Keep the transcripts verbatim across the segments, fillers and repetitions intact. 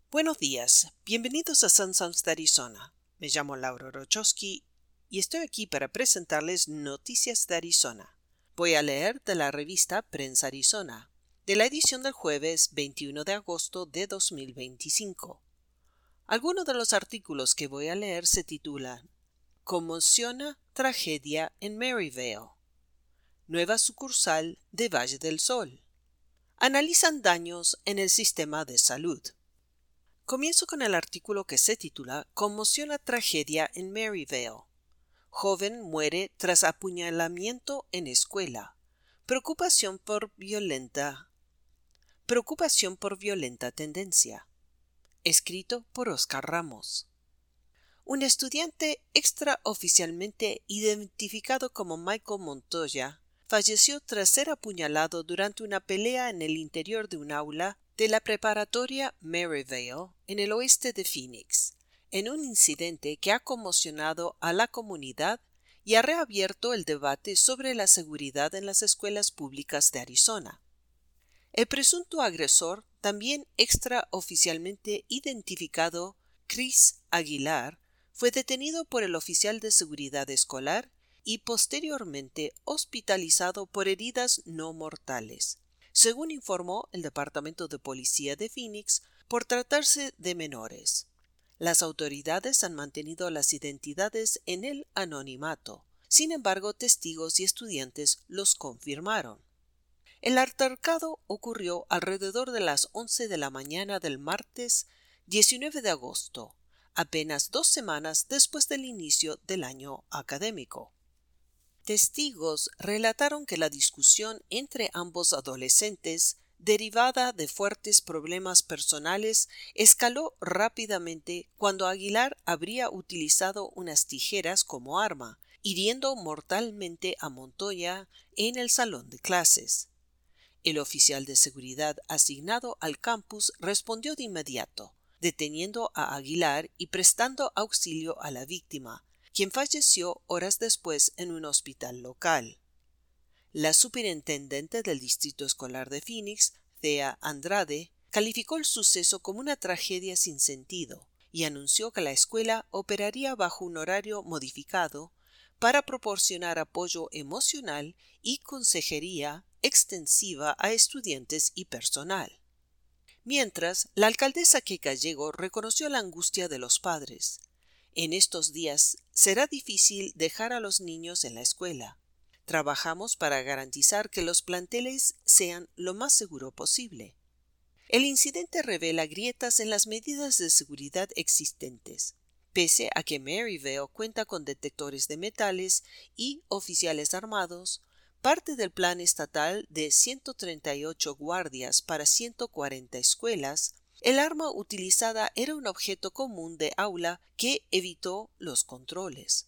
Buenos días, bienvenidos a Sun Sounds de Arizona. Me llamo Laura Rochowski y estoy aquí para presentarles noticias de Arizona. Voy a leer de la revista Prensa Arizona, de la edición del jueves veintiuno de agosto de dos mil veinticinco. Algunos de los artículos que voy a leer se titulan Conmociona tragedia en Maryvale. Nueva sucursal de Valle del Sol. Analizan daños en el sistema de salud. Comienzo con el artículo que se titula Conmociona tragedia en Maryvale. Joven muere tras apuñalamiento en escuela. Preocupación por violenta. Preocupación por violenta tendencia. Escrito por Oscar Ramos. Un estudiante extraoficialmente identificado como Michael Montoya falleció tras ser apuñalado durante una pelea en el interior de un aula de la preparatoria Maryvale en el oeste de Phoenix, en un incidente que ha conmocionado a la comunidad y ha reabierto el debate sobre la seguridad en las escuelas públicas de Arizona. El presunto agresor, también extraoficialmente identificado Chris Aguilar, fue detenido por el oficial de seguridad escolar y posteriormente hospitalizado por heridas no mortales, según informó el Departamento de Policía de Phoenix, por tratarse de menores. Las autoridades han mantenido las identidades en el anonimato. Sin embargo, testigos y estudiantes los confirmaron. El altercado ocurrió alrededor de las once de la mañana del martes diecinueve de agosto, apenas dos semanas después del inicio del año académico. Testigos relataron que la discusión entre ambos adolescentes, derivada de fuertes problemas personales, escaló rápidamente cuando Aguilar habría utilizado unas tijeras como arma, hiriendo mortalmente a Montoya en el salón de clases. El oficial de seguridad asignado al campus respondió de inmediato, deteniendo a Aguilar y prestando auxilio a la víctima, quien falleció horas después en un hospital local. La superintendente del Distrito Escolar de Phoenix, Thea Andrade, calificó el suceso como una tragedia sin sentido y anunció que la escuela operaría bajo un horario modificado para proporcionar apoyo emocional y consejería extensiva a estudiantes y personal. Mientras, la alcaldesa Kay Gallego reconoció la angustia de los padres. En estos días será difícil dejar a los niños en la escuela. Trabajamos para garantizar que los planteles sean lo más seguro posible. El incidente revela grietas en las medidas de seguridad existentes. Pese a que Maryvale cuenta con detectores de metales y oficiales armados, parte del plan estatal de ciento treinta y ocho guardias para ciento cuarenta escuelas, el arma utilizada era un objeto común de aula que evitó los controles.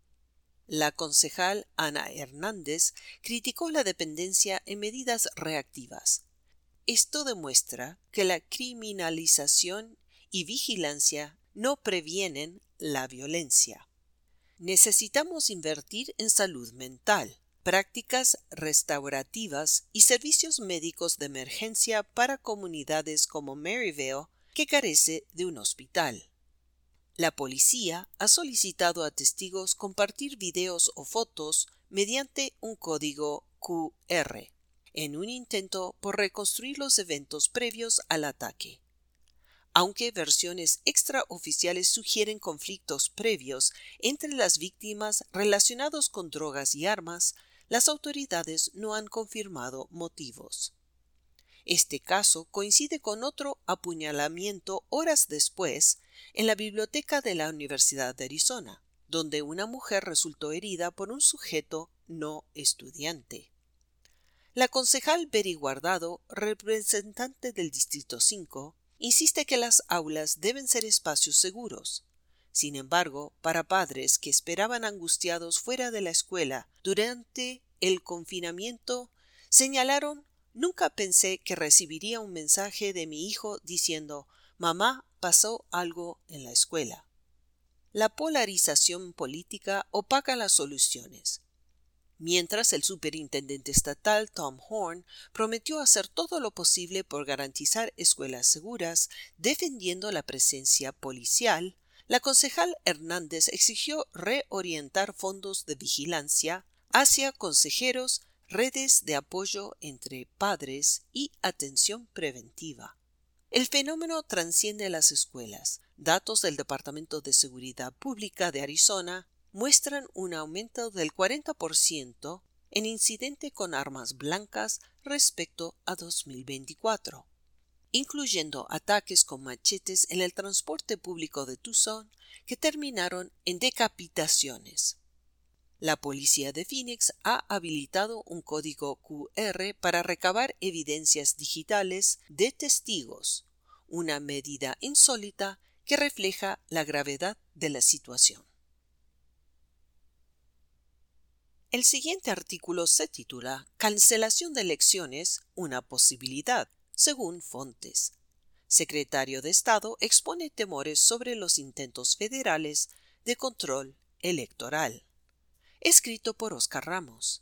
La concejal Ana Hernández criticó la dependencia en medidas reactivas. Esto demuestra que la criminalización y vigilancia no previenen la violencia. Necesitamos invertir en salud mental, prácticas restaurativas y servicios médicos de emergencia para comunidades como Maryvale, que carece de un hospital. La policía ha solicitado a testigos compartir videos o fotos mediante un código Q R, en un intento por reconstruir los eventos previos al ataque. Aunque versiones extraoficiales sugieren conflictos previos entre las víctimas relacionados con drogas y armas, las autoridades no han confirmado motivos. Este caso coincide con otro apuñalamiento horas después en la biblioteca de la Universidad de Arizona, donde una mujer resultó herida por un sujeto no estudiante. La concejal Betty Guardado, representante del Distrito cinco, insiste que las aulas deben ser espacios seguros. Sin embargo, para padres que esperaban angustiados fuera de la escuela durante el confinamiento, señalaron: «Nunca pensé que recibiría un mensaje de mi hijo diciendo: mamá, pasó algo en la escuela». La polarización política opaca las soluciones. mientras el superintendente estatal Tom Horne prometió hacer todo lo posible por garantizar escuelas seguras, defendiendo la presencia policial. La concejal Hernández exigió reorientar fondos de vigilancia hacia consejeros, redes de apoyo entre padres y atención preventiva. El fenómeno trasciende las escuelas. Datos del Departamento de Seguridad Pública de Arizona muestran un aumento del cuarenta por ciento en incidentes con armas blancas respecto a dos mil veinticuatro, incluyendo ataques con machetes en el transporte público de Tucson que terminaron en decapitaciones. La policía de Phoenix ha habilitado un código Q R para recabar evidencias digitales de testigos, una medida insólita que refleja la gravedad de la situación. El siguiente artículo se titula Cancelación de elecciones, una posibilidad, según Fontes. Secretario de Estado expone temores sobre los intentos federales de control electoral. Escrito por Oscar Ramos.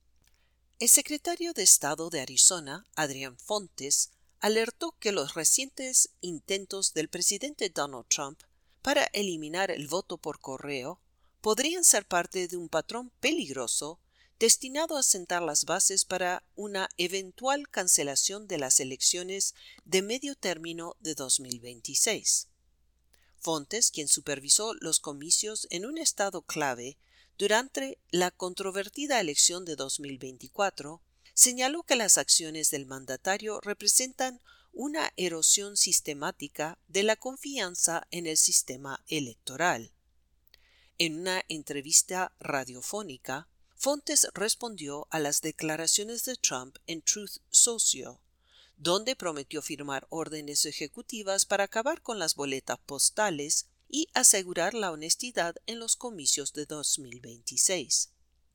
El secretario de Estado de Arizona, Adrian Fontes, alertó que los recientes intentos del presidente Donald Trump para eliminar el voto por correo podrían ser parte de un patrón peligroso destinado a sentar las bases para una eventual cancelación de las elecciones de medio término de dos mil veintiséis. Fontes, quien supervisó los comicios en un estado clave durante la controvertida elección de dos mil veinticuatro, señaló que las acciones del mandatario representan una erosión sistemática de la confianza en el sistema electoral. En una entrevista radiofónica, Fontes respondió a las declaraciones de Trump en Truth Social, donde prometió firmar órdenes ejecutivas para acabar con las boletas postales y asegurar la honestidad en los comicios de dos mil veintiséis.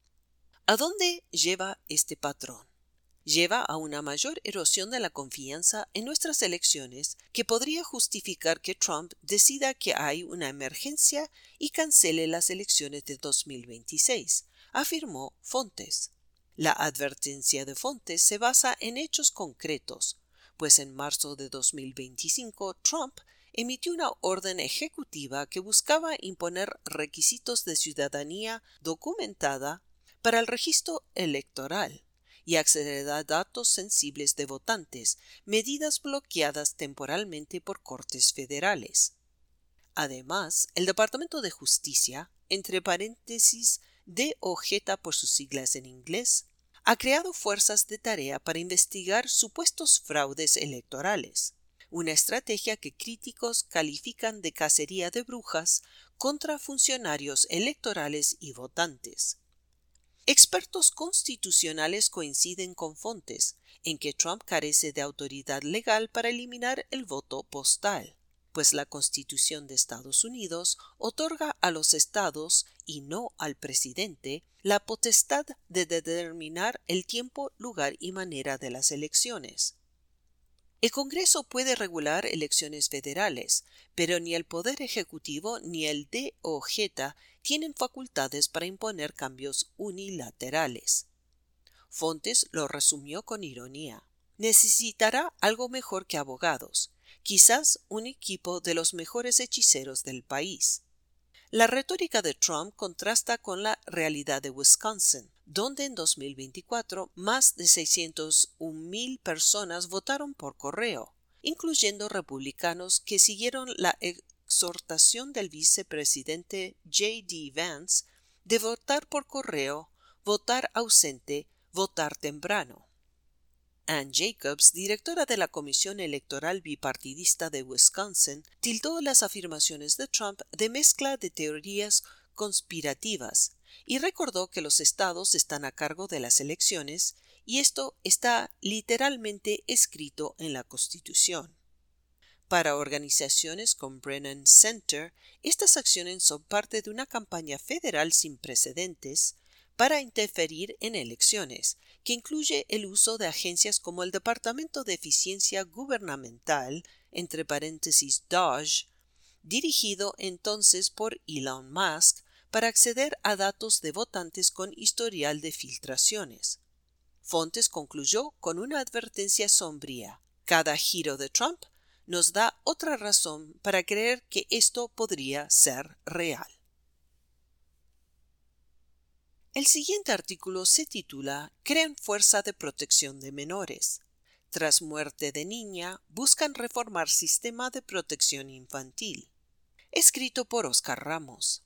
¿A dónde lleva este patrón? Lleva a una mayor erosión de la confianza en nuestras elecciones que podría justificar que Trump decida que hay una emergencia y cancele las elecciones de dos mil veintiséis, afirmó Fontes. La advertencia de Fontes se basa en hechos concretos, pues en marzo de dos mil veinticinco Trump emitió una orden ejecutiva que buscaba imponer requisitos de ciudadanía documentada para el registro electoral y acceder a datos sensibles de votantes, medidas bloqueadas temporalmente por cortes federales. Además, el Departamento de Justicia, entre paréntesis D O J por sus siglas en inglés, ha creado fuerzas de tarea para investigar supuestos fraudes electorales, una estrategia que críticos califican de cacería de brujas contra funcionarios electorales y votantes. Expertos constitucionales coinciden con Fontes en que Trump carece de autoridad legal para eliminar el voto postal, pues la Constitución de Estados Unidos otorga a los estados, y no al presidente, la potestad de determinar el tiempo, lugar y manera de las elecciones. El Congreso puede regular elecciones federales, pero ni el Poder Ejecutivo ni el D O J tienen facultades para imponer cambios unilaterales. Fontes lo resumió con ironía. Necesitará algo mejor que abogados, quizás un equipo de los mejores hechiceros del país. La retórica de Trump contrasta con la realidad de Wisconsin, donde en dos mil veinticuatro más de seiscientas una mil personas votaron por correo, incluyendo republicanos que siguieron la exhortación del vicepresidente J D Vance de votar por correo, votar ausente, votar temprano. Ann Jacobs, directora de la Comisión Electoral Bipartidista de Wisconsin, tildó las afirmaciones de Trump de mezcla de teorías conspirativas y recordó que los estados están a cargo de las elecciones y esto está literalmente escrito en la Constitución. Para organizaciones como Brennan Center, estas acciones son parte de una campaña federal sin precedentes para interferir en elecciones, que incluye el uso de agencias como el Departamento de Eficiencia Gubernamental, entre paréntesis D O G E, dirigido entonces por Elon Musk, para acceder a datos de votantes con historial de filtraciones. Fontes concluyó con una advertencia sombría: cada giro de Trump nos da otra razón para creer que esto podría ser real. El siguiente artículo se titula Crean Fuerza de Protección de Menores. Tras muerte de niña, buscan reformar sistema de protección infantil. Escrito por Oscar Ramos.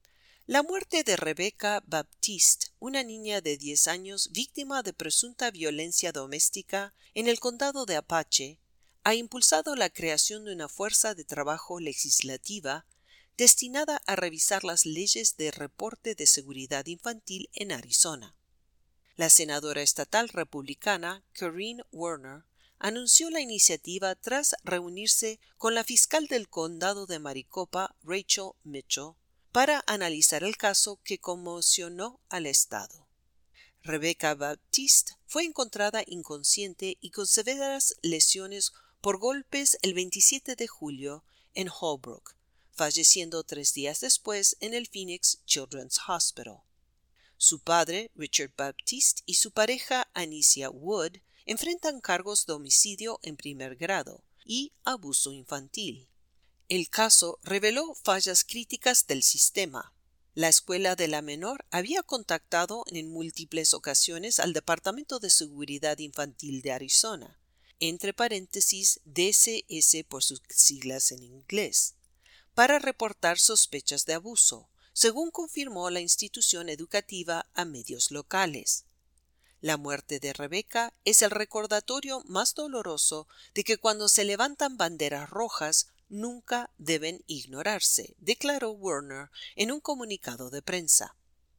La muerte de Rebecca Baptiste, una niña de diez años víctima de presunta violencia doméstica en el condado de Apache, ha impulsado la creación de una fuerza de trabajo legislativa destinada a revisar las leyes de reporte de seguridad infantil en Arizona. La senadora estatal republicana Corinne Warner anunció la iniciativa tras reunirse con la fiscal del condado de Maricopa, Rachel Mitchell, para analizar el caso que conmocionó al estado. Rebecca Baptiste fue encontrada inconsciente y con severas lesiones por golpes el veintisiete de julio en Holbrook, falleciendo tres días después en el Phoenix Children's Hospital. Su padre, Richard Baptiste, y su pareja, Anicia Wood, enfrentan cargos de homicidio en primer grado y abuso infantil. El caso reveló fallas críticas del sistema. La escuela de la menor había contactado en múltiples ocasiones al Departamento de Seguridad Infantil de Arizona, entre paréntesis D C S por sus siglas en inglés, para reportar sospechas de abuso, según confirmó la institución educativa a medios locales. La muerte de Rebecca es el recordatorio más doloroso de que cuando se levantan banderas rojas nunca deben ignorarse, declaró Warner en un comunicado de prensa.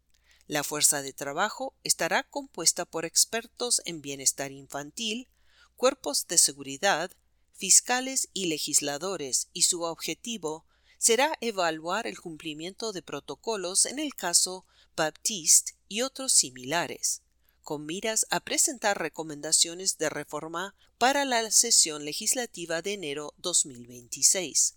La fuerza de trabajo estará compuesta por expertos en bienestar infantil, cuerpos de seguridad, fiscales y legisladores, y su objetivo será evaluar el cumplimiento de protocolos en el caso Baptiste y otros similares, con miras a presentar recomendaciones de reforma para la sesión legislativa de enero dos mil veintiséis.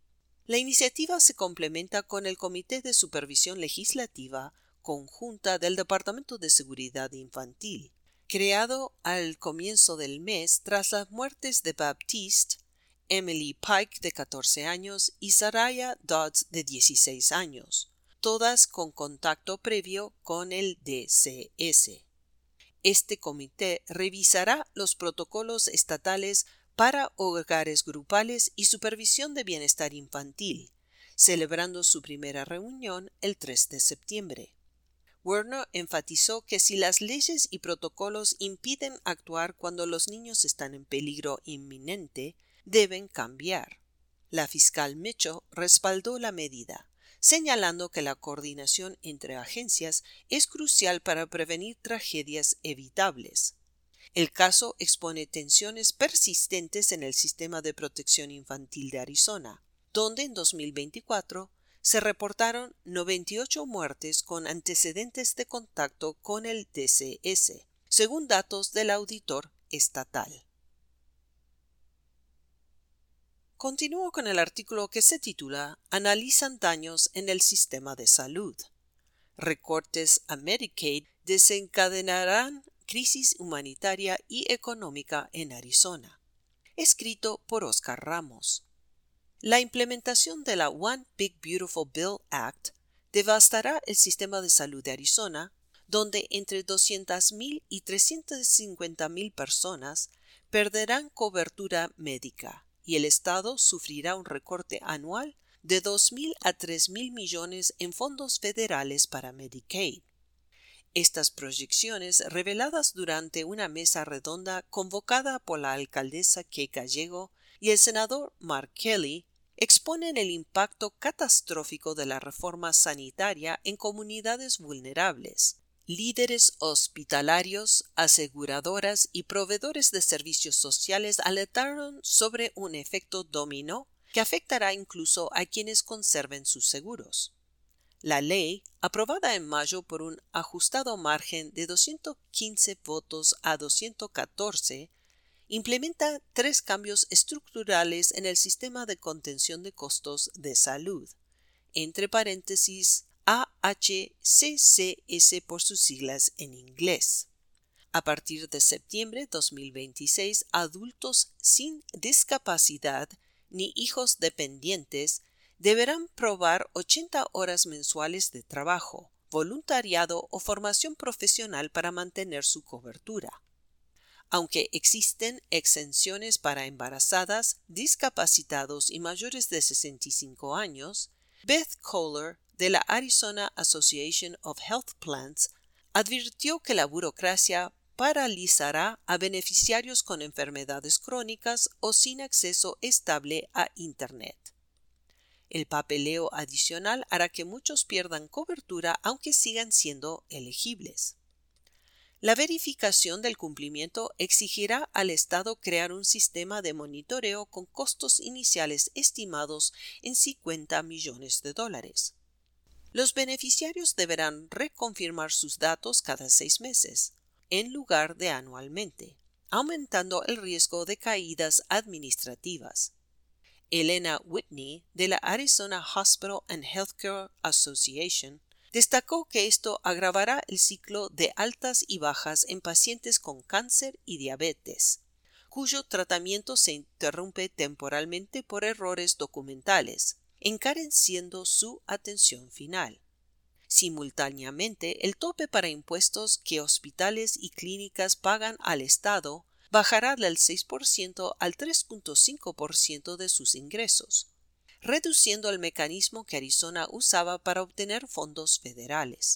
La iniciativa se complementa con el Comité de Supervisión Legislativa Conjunta del Departamento de Seguridad Infantil, creado al comienzo del mes tras las muertes de Baptiste, Emily Pike, de catorce años, y Saraya Dodds, de dieciséis años, todas con contacto previo con el D C S. Este comité revisará los protocolos estatales para hogares grupales y supervisión de bienestar infantil, celebrando su primera reunión el tres de septiembre. Warner enfatizó que si las leyes y protocolos impiden actuar cuando los niños están en peligro inminente, deben cambiar. La fiscal Mitchell respaldó la medida, señalando que la coordinación entre agencias es crucial para prevenir tragedias evitables. El caso expone tensiones persistentes en el sistema de protección infantil de Arizona, donde en dos mil veinticuatro se reportaron noventa y ocho muertes con antecedentes de contacto con el D C S, según datos del auditor estatal. Continúo con el artículo que se titula Analizan daños en el sistema de salud. Recortes a Medicaid desencadenarán crisis humanitaria y económica en Arizona. Escrito por Oscar Ramos. La implementación de la One Big Beautiful Bill Act devastará el sistema de salud de Arizona, donde entre doscientas mil y trescientas cincuenta mil personas perderán cobertura médica, y el estado sufrirá un recorte anual de dos mil a tres mil millones en fondos federales para Medicaid. Estas proyecciones, reveladas durante una mesa redonda convocada por la alcaldesa Kay Gallego y el senador Mark Kelly, exponen el impacto catastrófico de la reforma sanitaria en comunidades vulnerables. Líderes hospitalarios, aseguradoras y proveedores de servicios sociales alertaron sobre un efecto dominó que afectará incluso a quienes conserven sus seguros. La ley, aprobada en mayo por un ajustado margen de doscientos quince votos a doscientos catorce, implementa tres cambios estructurales en el sistema de contención de costos de salud, entre paréntesis, A H C C S por sus siglas en inglés. A partir de septiembre de dos mil veintiséis, adultos sin discapacidad ni hijos dependientes deberán probar ochenta horas mensuales de trabajo, voluntariado o formación profesional para mantener su cobertura. Aunque existen exenciones para embarazadas, discapacitados y mayores de sesenta y cinco años, Beth Kohler, de la Arizona Association of Health Plans, advirtió que la burocracia paralizará a beneficiarios con enfermedades crónicas o sin acceso estable a Internet. El papeleo adicional hará que muchos pierdan cobertura aunque sigan siendo elegibles. La verificación del cumplimiento exigirá al Estado crear un sistema de monitoreo con costos iniciales estimados en cincuenta millones de dólares. Los beneficiarios deberán reconfirmar sus datos cada seis meses, en lugar de anualmente, aumentando el riesgo de caídas administrativas. Elena Whitney, de la Arizona Hospital and Healthcare Association, destacó que esto agravará el ciclo de altas y bajas en pacientes con cáncer y diabetes, cuyo tratamiento se interrumpe temporalmente por errores documentales, encareciendo su atención final. Simultáneamente, el tope para impuestos que hospitales y clínicas pagan al Estado bajará del seis por ciento al tres punto cinco por ciento de sus ingresos, reduciendo el mecanismo que Arizona usaba para obtener fondos federales.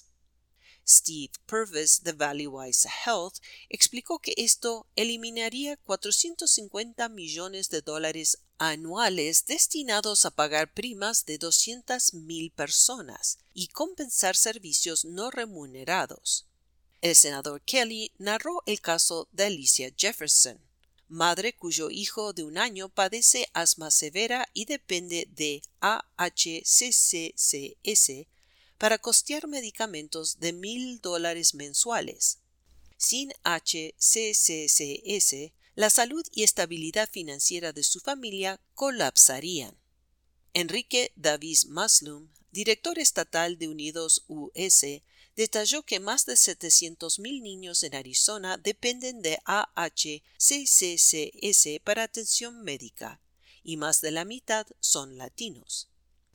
Steve Purvis de Valleywise Health explicó que esto eliminaría cuatrocientos cincuenta millones de dólares anuales destinados a pagar primas de doscientas mil personas y compensar servicios no remunerados. El senador Kelly narró el caso de Alicia Jefferson, madre cuyo hijo de un año padece asma severa y depende de A H C C C S para costear medicamentos de mil dólares mensuales. Sin H C C C S, la salud y estabilidad financiera de su familia colapsarían. Enrique Davis Maslum, director estatal de Unidos U S, detalló que más de setecientos mil niños en Arizona dependen de A H C C C S para atención médica, y más de la mitad son latinos.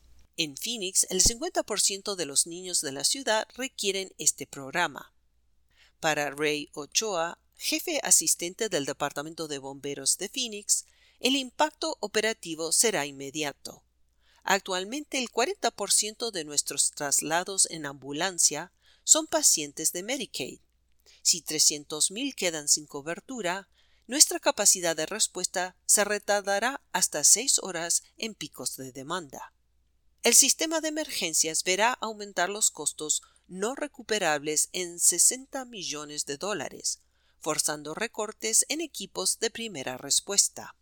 En Phoenix, el cincuenta por ciento de los niños de la ciudad requieren este programa. Para Ray Ochoa, jefe asistente del Departamento de Bomberos de Phoenix, el impacto operativo será inmediato. Actualmente, el cuarenta por ciento de nuestros traslados en ambulancia son pacientes de Medicaid. Si trescientos mil quedan sin cobertura, nuestra capacidad de respuesta se retardará hasta seis horas en picos de demanda. El sistema de emergencias verá aumentar los costos no recuperables en sesenta millones de dólares, forzando recortes en equipos de primera respuesta.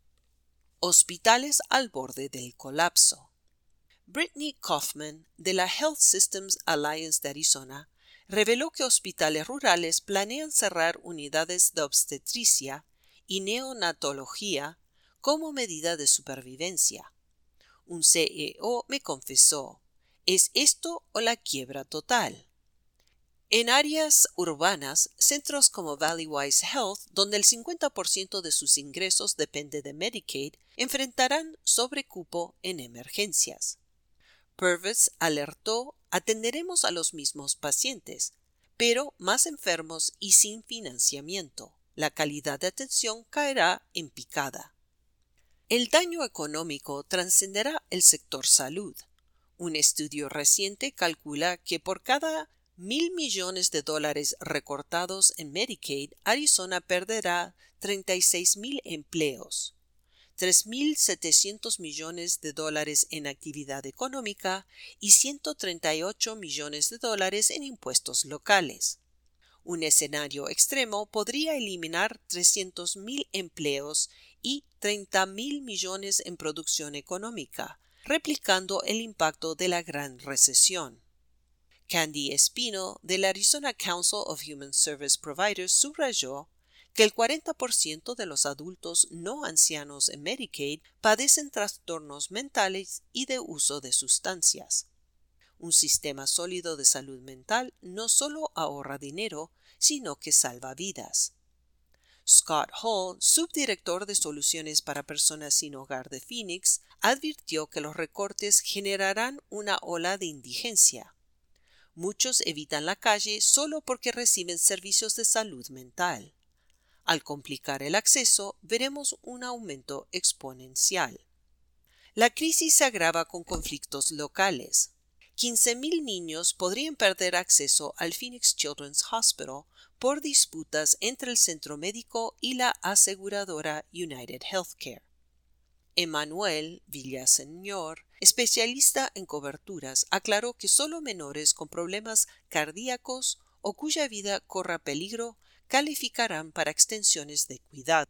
Hospitales al borde del colapso. Brittany Kaufman, de la Health Systems Alliance de Arizona, reveló que hospitales rurales planean cerrar unidades de obstetricia y neonatología como medida de supervivencia. Un C E O me confesó, ¿es esto o la quiebra total? En áreas urbanas, centros como Valleywise Health, donde el cincuenta por ciento de sus ingresos depende de Medicaid, enfrentarán sobrecupo en emergencias. Purvis alertó, atenderemos a los mismos pacientes, pero más enfermos y sin financiamiento. La calidad de atención caerá en picada. El daño económico trascenderá el sector salud. Un estudio reciente calcula que por cada mil millones de dólares recortados en Medicaid, Arizona perderá treinta y seis mil empleos, tres mil setecientos millones de dólares en actividad económica y ciento treinta y ocho millones de dólares en impuestos locales. Un escenario extremo podría eliminar trescientos mil empleos y treinta mil millones en producción económica, replicando el impacto de la Gran Recesión. Candy Espino, del Arizona Council of Human Service Providers, subrayó que el cuarenta por ciento de los adultos no ancianos en Medicaid padecen trastornos mentales y de uso de sustancias. Un sistema sólido de salud mental no solo ahorra dinero, sino que salva vidas. Scott Hall, subdirector de soluciones para personas sin hogar de Phoenix, advirtió que los recortes generarán una ola de indigencia. Muchos evitan la calle solo porque reciben servicios de salud mental. Al complicar el acceso, veremos un aumento exponencial. La crisis se agrava con conflictos locales. quince mil niños podrían perder acceso al Phoenix Children's Hospital por disputas entre el centro médico y la aseguradora United Healthcare. Emmanuel Villaseñor, especialista en coberturas, aclaró que solo menores con problemas cardíacos o cuya vida corra peligro calificarán para extensiones de cuidado.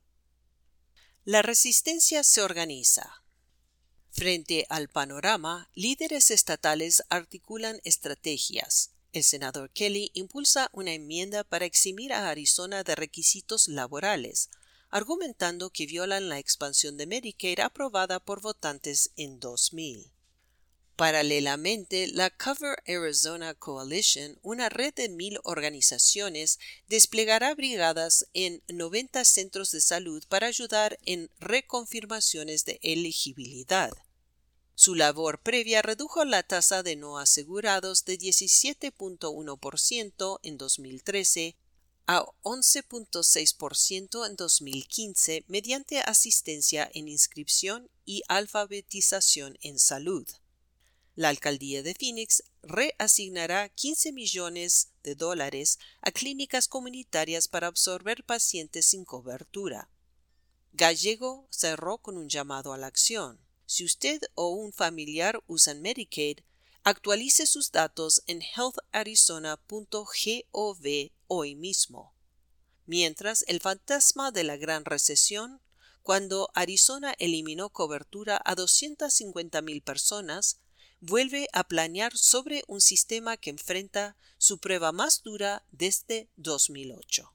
La resistencia se organiza. Frente al panorama, líderes estatales articulan estrategias. El senador Kelly impulsa una enmienda para eximir a Arizona de requisitos laborales, argumentando que violan la expansión de Medicaid aprobada por votantes en dos mil. Paralelamente, la Cover Arizona Coalition, una red de mil organizaciones, desplegará brigadas en noventa centros de salud para ayudar en reconfirmaciones de elegibilidad. Su labor previa redujo la tasa de no asegurados de diecisiete punto uno por ciento en dos mil trece a once punto seis por ciento en dos mil quince mediante asistencia en inscripción y alfabetización en salud. La alcaldía de Phoenix reasignará quince millones de dólares a clínicas comunitarias para absorber pacientes sin cobertura. Gallego cerró con un llamado a la acción. Si usted o un familiar usan Medicaid, actualice sus datos en health arizona punto gov hoy mismo. Mientras, el fantasma de la Gran Recesión, cuando Arizona eliminó cobertura a doscientas cincuenta mil personas, vuelve a planear sobre un sistema que enfrenta su prueba más dura desde dos mil ocho.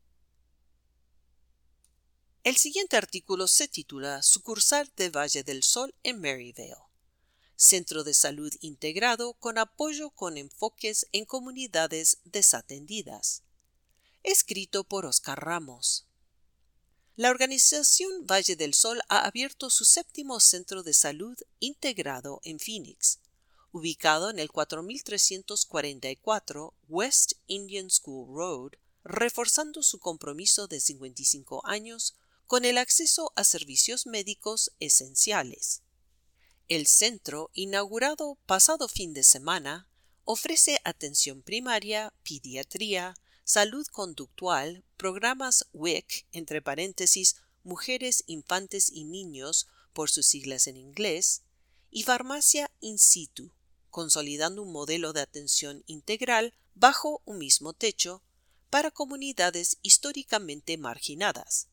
El siguiente artículo se titula Sucursal de Valle del Sol en Maryvale. Centro de salud integrado con apoyo con enfoques en comunidades desatendidas. Escrito por Oscar Ramos. La organización Valle del Sol ha abierto su séptimo centro de salud integrado en Phoenix, ubicado en el cuatro mil trescientos cuarenta y cuatro West Indian School Road, reforzando su compromiso de cincuenta y cinco años con el acceso a servicios médicos esenciales. El centro, inaugurado pasado fin de semana, ofrece atención primaria, pediatría, salud conductual, programas W I C, entre paréntesis, mujeres, infantes y niños, por sus siglas en inglés, y farmacia in situ, consolidando un modelo de atención integral bajo un mismo techo para comunidades históricamente marginadas.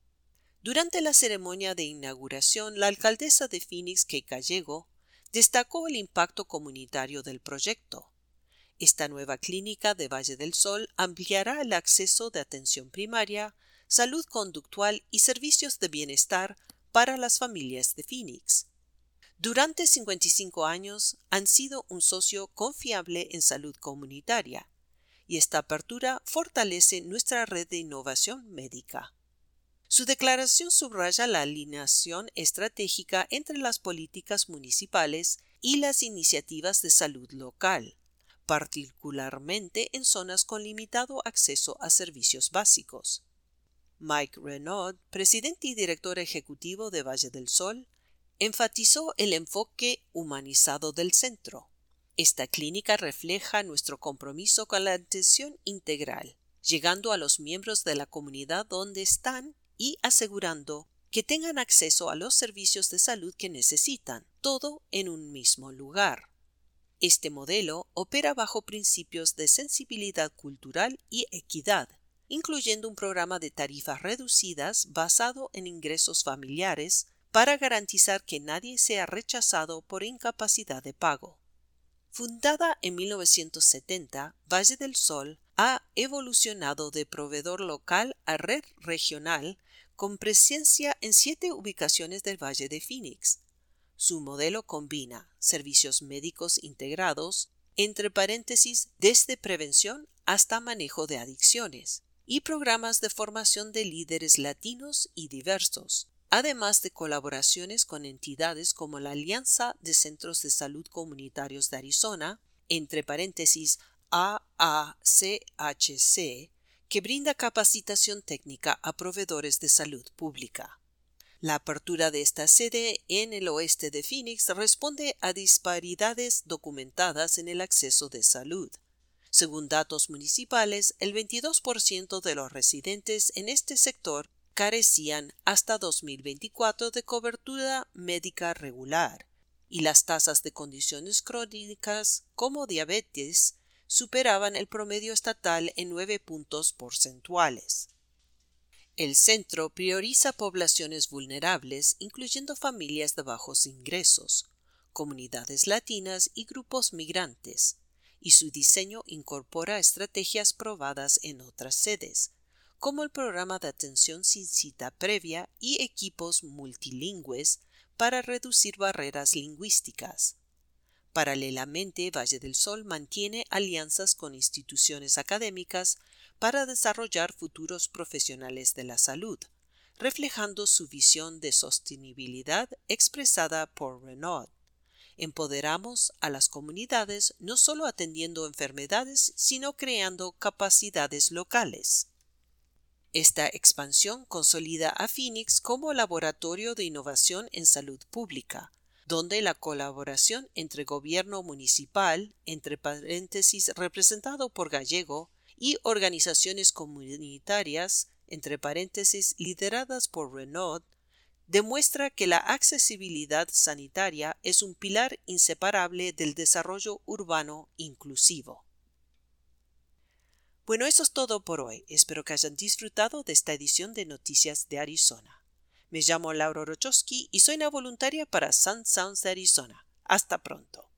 Durante la ceremonia de inauguración, la alcaldesa de Phoenix, Kay Gallego, destacó el impacto comunitario del proyecto. Esta nueva clínica de Valle del Sol ampliará el acceso de atención primaria, salud conductual y servicios de bienestar para las familias de Phoenix. Durante cincuenta y cinco años han sido un socio confiable en salud comunitaria, y esta apertura fortalece nuestra red de innovación médica. Su declaración subraya la alineación estratégica entre las políticas municipales y las iniciativas de salud local, particularmente en zonas con limitado acceso a servicios básicos. Mike Renaud, presidente y director ejecutivo de Valle del Sol, enfatizó el enfoque humanizado del centro. Esta clínica refleja nuestro compromiso con la atención integral, llegando a los miembros de la comunidad donde están y asegurando que tengan acceso a los servicios de salud que necesitan, todo en un mismo lugar. Este modelo opera bajo principios de sensibilidad cultural y equidad, incluyendo un programa de tarifas reducidas basado en ingresos familiares para garantizar que nadie sea rechazado por incapacidad de pago. Fundada en mil novecientos setenta, Valle del Sol ha evolucionado de proveedor local a red regional con presencia en siete ubicaciones del Valle de Phoenix. Su modelo combina servicios médicos integrados, entre paréntesis, desde prevención hasta manejo de adicciones, y programas de formación de líderes latinos y diversos, además de colaboraciones con entidades como la Alianza de Centros de Salud Comunitarios de Arizona, entre paréntesis A A C H C, que brinda capacitación técnica a proveedores de salud pública. La apertura de esta sede en el oeste de Phoenix responde a disparidades documentadas en el acceso de salud. Según datos municipales, el veintidós por ciento de los residentes en este sector carecían hasta dos mil veinticuatro de cobertura médica regular, y las tasas de condiciones crónicas como diabetes superaban el promedio estatal en nueve puntos porcentuales. El centro prioriza poblaciones vulnerables, incluyendo familias de bajos ingresos, comunidades latinas y grupos migrantes, y su diseño incorpora estrategias probadas en otras sedes, como el programa de atención sin cita previa y equipos multilingües para reducir barreras lingüísticas. Paralelamente, Valle del Sol mantiene alianzas con instituciones académicas para desarrollar futuros profesionales de la salud, reflejando su visión de sostenibilidad expresada por Renaud. Empoderamos a las comunidades no solo atendiendo enfermedades, sino creando capacidades locales. Esta expansión consolida a Phoenix como laboratorio de innovación en salud pública, donde la colaboración entre gobierno municipal, entre paréntesis representado por Gallego, y organizaciones comunitarias, entre paréntesis lideradas por Renaud, demuestra que la accesibilidad sanitaria es un pilar inseparable del desarrollo urbano inclusivo. Bueno, eso es todo por hoy. Espero que hayan disfrutado de esta edición de Noticias de Arizona. Me llamo Laura Orochowski y soy una voluntaria para Sun Sounds de Arizona. Hasta pronto.